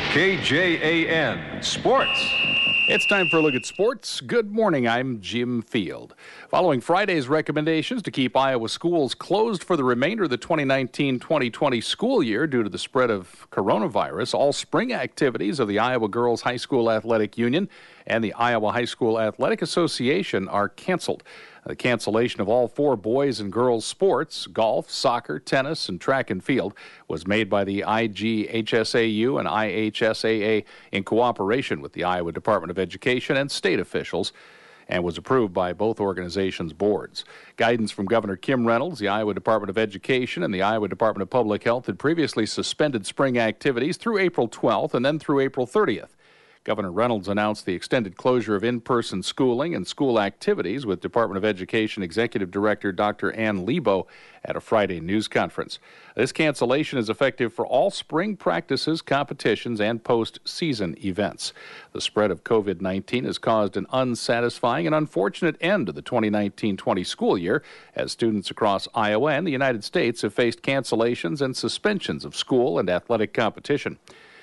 KJAN Sports. It's time for a look at sports. Good morning, I'm Jim Field. Following Friday's recommendations to keep Iowa schools closed for the remainder of the 2019-2020 school year due to the spread of coronavirus, all spring activities of the Iowa Girls High School Athletic Union and the Iowa High School Athletic Association are canceled. The cancellation of all 4 boys and girls sports, golf, soccer, tennis, and track and field, was made by the IGHSAU and IHSAA in cooperation with the Iowa Department of Education and state officials, and was approved by both organizations' boards. Guidance from Governor Kim Reynolds, the Iowa Department of Education, and the Iowa Department of Public Health had previously suspended spring activities through April 12th and then through April 30th. Governor Reynolds announced the extended closure of in-person schooling and school activities with Department of Education Executive Director Dr. Ann Lebo at a Friday news conference. This cancellation is effective for all spring practices, competitions, and post-season events. The spread of COVID-19 has caused an unsatisfying and unfortunate end to the 2019-20 school year, as students across Iowa and the United States have faced cancellations and suspensions of school and athletic competition.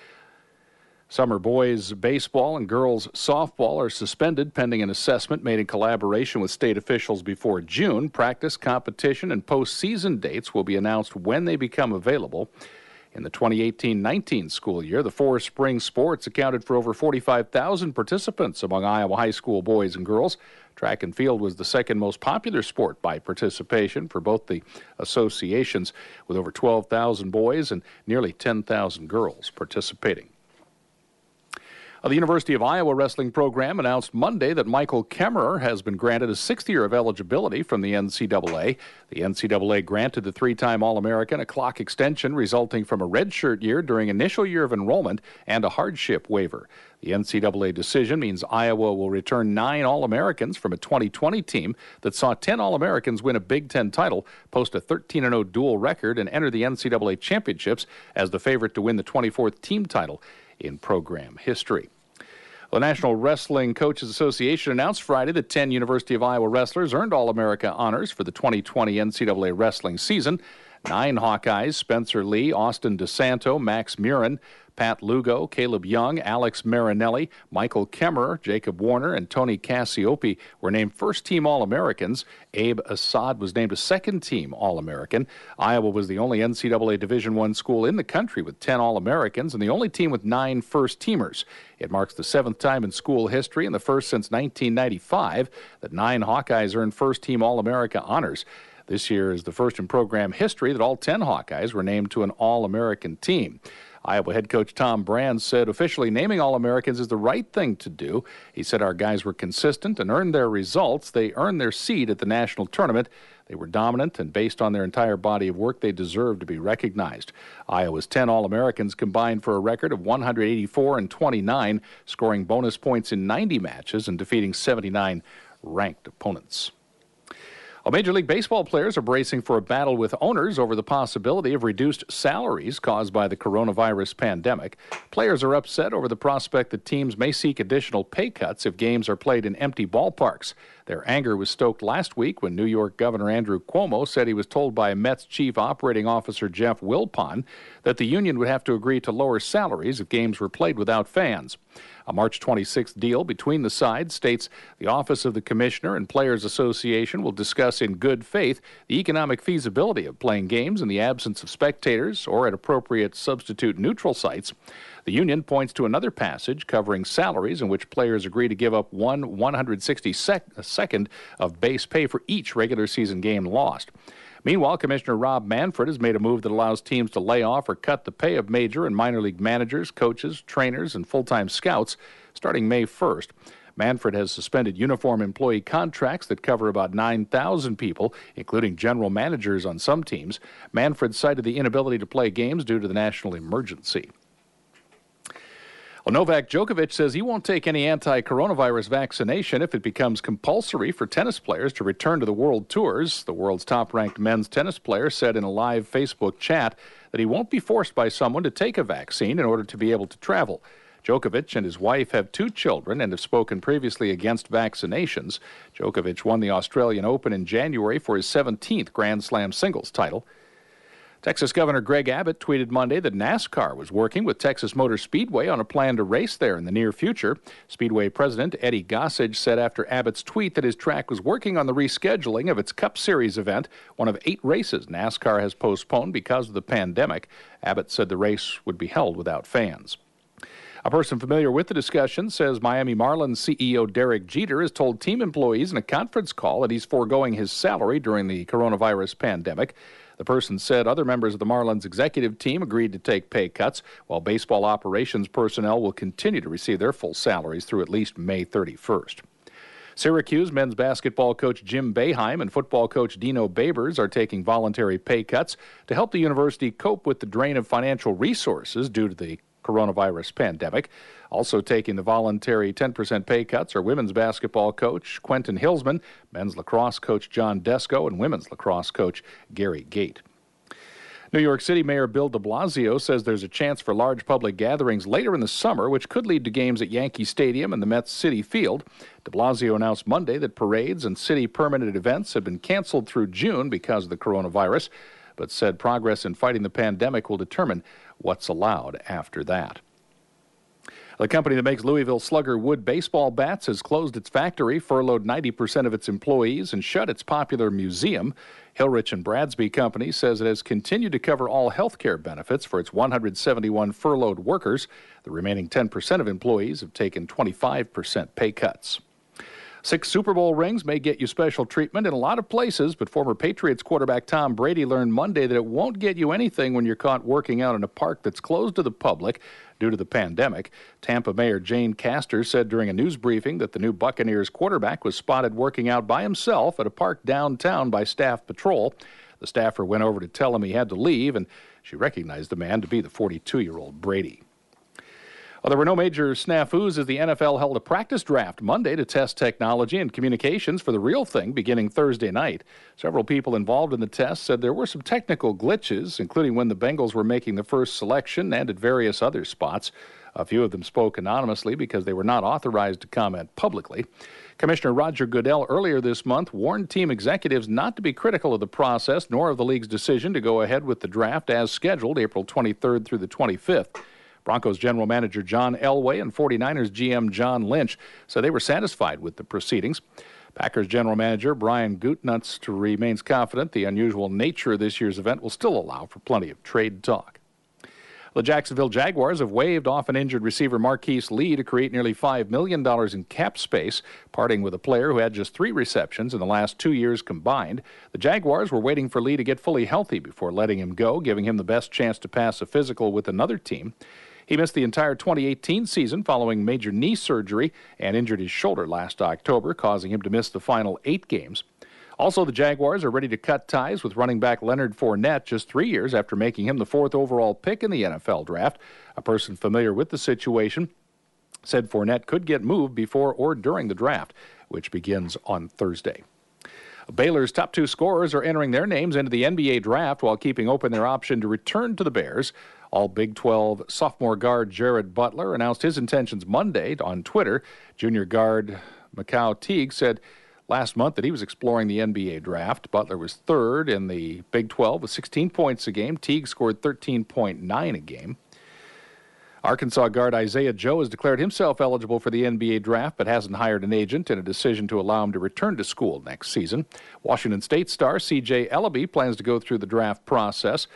Summer boys baseball and girls softball are suspended pending an assessment made in collaboration with state officials before June. Practice, competition, and postseason dates will be announced when they become available. In the 2018-19 school year, the 4 spring sports accounted for over 45,000 participants among Iowa high school boys and girls. Track and field was the second most popular sport by participation for both the associations, with over 12,000 boys and nearly 10,000 girls participating. The University of Iowa wrestling program announced Monday that Michael Kemmerer has been granted a 6th year of eligibility from the NCAA. The NCAA granted the 3-time All-American a clock extension resulting from a redshirt year during initial year of enrollment and a hardship waiver. The NCAA decision means Iowa will return 9 All-Americans from a 2020 team that saw 10 All-Americans win a Big Ten title, post a 13-0 dual record, and enter the NCAA championships as the favorite to win the 24th team title in program history. The National Wrestling Coaches Association announced Friday that 10 University of Iowa wrestlers earned All-America honors for the 2020 NCAA wrestling season. 9 Hawkeyes, Spencer Lee, Austin DeSanto, Max Murin, Pat Lugo, Caleb Young, Alex Marinelli, Michael Kemmerer, Jacob Warner, and Tony Cassiope were named first-team All-Americans. Abe Assad was named a second-team All-American. Iowa was the only NCAA Division I school in the country with 10 All-Americans and the only team with 9 first-teamers. It marks the 7th time in school history and the first since 1995 that 9 Hawkeyes earned first-team All-America honors. This year is the first in program history that all 10 Hawkeyes were named to an All-American team. Iowa head coach Tom Brand said officially naming All-Americans is the right thing to do. He said our guys were consistent and earned their results. They earned their seed at the national tournament. They were dominant, and based on their entire body of work, they deserve to be recognized. Iowa's 10 All-Americans combined for a record of 184-29, scoring bonus points in 90 matches and defeating 79 ranked opponents. Major League Baseball players are bracing for a battle with owners over the possibility of reduced salaries caused by the coronavirus pandemic. Players are upset over the prospect that teams may seek additional pay cuts if games are played in empty ballparks. Their anger was stoked last week when New York Governor Andrew Cuomo said he was told by Mets Chief Operating Officer Jeff Wilpon that the union would have to agree to lower salaries if games were played without fans. A March 26th deal between the sides states the Office of the Commissioner and Players Association will discuss in good faith the economic feasibility of playing games in the absence of spectators or at appropriate substitute neutral sites. The union points to another passage covering salaries in which players agree to give up 1/162nd of base pay for each regular season game lost. Meanwhile, Commissioner Rob Manfred has made a move that allows teams to lay off or cut the pay of major and minor league managers, coaches, trainers, and full-time scouts starting May 1st. Manfred has suspended uniform employee contracts that cover about 9,000 people, including general managers on some teams. Manfred cited the inability to play games due to the national emergency. Well, Novak Djokovic says he won't take any anti-coronavirus vaccination if it becomes compulsory for tennis players to return to the world tours. The world's top-ranked men's tennis player said in a live Facebook chat that he won't be forced by someone to take a vaccine in order to be able to travel. Djokovic and his wife have 2 children and have spoken previously against vaccinations. Djokovic won the Australian Open in January for his 17th Grand Slam singles title. Texas Governor Greg Abbott tweeted Monday that NASCAR was working with Texas Motor Speedway on a plan to race there in the near future. Speedway President Eddie Gossage said after Abbott's tweet that his track was working on the rescheduling of its Cup Series event, one of 8 races NASCAR has postponed because of the pandemic. Abbott said the race would be held without fans. A person familiar with the discussion says Miami Marlins CEO Derek Jeter has told team employees in a conference call that he's foregoing his salary during the coronavirus pandemic. The person said other members of the Marlins executive team agreed to take pay cuts, while baseball operations personnel will continue to receive their full salaries through at least May 31st. Syracuse men's basketball coach Jim Boeheim and football coach Dino Babers are taking voluntary pay cuts to help the university cope with the drain of financial resources due to the coronavirus pandemic. Also taking the voluntary 10% pay cuts are women's basketball coach Quentin Hillsman, men's lacrosse coach John Desko, and women's lacrosse coach Gary Gate. New York City Mayor Bill de Blasio says there's a chance for large public gatherings later in the summer, which could lead to games at Yankee Stadium and the Mets City Field. De Blasio announced Monday that parades and city permitted events have been canceled through June because of the coronavirus, but said progress in fighting the pandemic will determine what's allowed after that. The company that makes Louisville Slugger wood baseball bats has closed its factory, furloughed 90% of its employees, and shut its popular museum. Hillrich and Bradsby Company says it has continued to cover all health care benefits for its 171 furloughed workers. The remaining 10% of employees have taken 25% pay cuts. 6 Super Bowl rings may get you special treatment in a lot of places, but former Patriots quarterback Tom Brady learned Monday that it won't get you anything when you're caught working out in a park that's closed to the public due to the pandemic. Tampa Mayor Jane Castor said during a news briefing that the new Buccaneers quarterback was spotted working out by himself at a park downtown by staff patrol. The staffer went over to tell him he had to leave, and she recognized the man to be the 42-year-old Brady. Well, there were no major snafus as the NFL held a practice draft Monday to test technology and communications for the real thing beginning Thursday night. Several people involved in the test said there were some technical glitches, including when the Bengals were making the first selection and at various other spots. A few of them spoke anonymously because they were not authorized to comment publicly. Commissioner Roger Goodell earlier this month warned team executives not to be critical of the process nor of the league's decision to go ahead with the draft as scheduled April 23rd through the 25th. Broncos general manager John Elway and 49ers GM John Lynch said they were satisfied with the proceedings. Packers general manager Brian Gutekunst remains confident the unusual nature of this year's event will still allow for plenty of trade talk. The Jacksonville Jaguars have waived often injured receiver Marquise Lee to create nearly $5 million in cap space, parting with a player who had just 3 receptions in the last 2 years combined. The Jaguars were waiting for Lee to get fully healthy before letting him go, giving him the best chance to pass a physical with another team. He missed the entire 2018 season following major knee surgery and injured his shoulder last October, causing him to miss the final 8 games. Also, the Jaguars are ready to cut ties with running back Leonard Fournette just 3 years after making him the 4th overall pick in the NFL draft. A person familiar with the situation said Fournette could get moved before or during the draft, which begins on Thursday. Baylor's top 2 scorers are entering their names into the NBA draft while keeping open their option to return to the Bears. All Big 12 sophomore guard Jared Butler announced his intentions Monday on Twitter. Junior guard Macau Teague said last month that he was exploring the NBA draft. Butler was 3rd in the Big 12 with 16 points a game. Teague scored 13.9 a game. Arkansas guard Isaiah Joe has declared himself eligible for the NBA draft but hasn't hired an agent in a decision to allow him to return to school next season. Washington State star C.J. Ellaby plans to go through the draft process.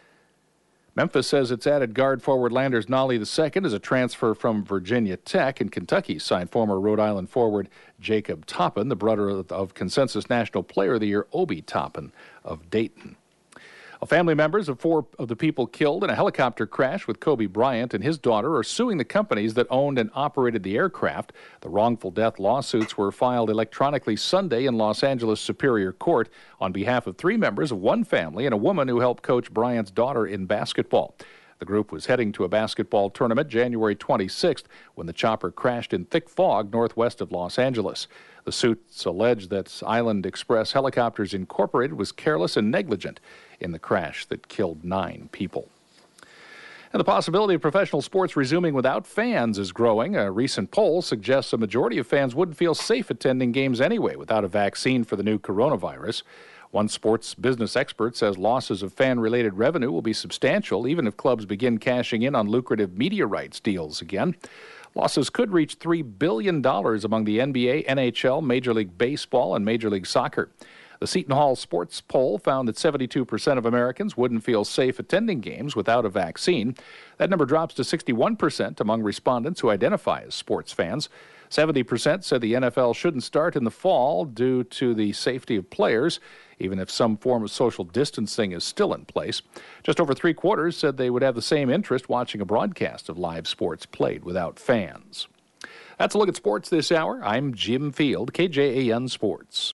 Memphis says its added guard forward Landers Nolley II is a transfer from Virginia Tech, and Kentucky signed former Rhode Island forward Jacob Toppin, the brother of Consensus National Player of the Year Obi Toppin of Dayton. Family members of 4 of the people killed in a helicopter crash with Kobe Bryant and his daughter are suing the companies that owned and operated the aircraft. The wrongful death lawsuits were filed electronically Sunday in Los Angeles Superior Court on behalf of 3 members of one family and a woman who helped coach Bryant's daughter in basketball. The group was heading to a basketball tournament January 26th when the chopper crashed in thick fog northwest of Los Angeles. The suits allege that Island Express Helicopters Incorporated was careless and negligent in the crash that killed 9 people. And the possibility of professional sports resuming without fans is growing. A recent poll suggests a majority of fans wouldn't feel safe attending games anyway without a vaccine for the new coronavirus. One sports business expert says losses of fan-related revenue will be substantial even if clubs begin cashing in on lucrative media rights deals again. Losses could reach $3 billion among the NBA, NHL, Major League Baseball, and Major League Soccer. The Seton Hall Sports Poll found that 72% of Americans wouldn't feel safe attending games without a vaccine. That number drops to 61% among respondents who identify as sports fans. 70% said the NFL shouldn't start in the fall due to the safety of players, even if some form of social distancing is still in place. Just over three-quarters said they would have the same interest watching a broadcast of live sports played without fans. That's a look at sports this hour. I'm Jim Field, KJAN Sports.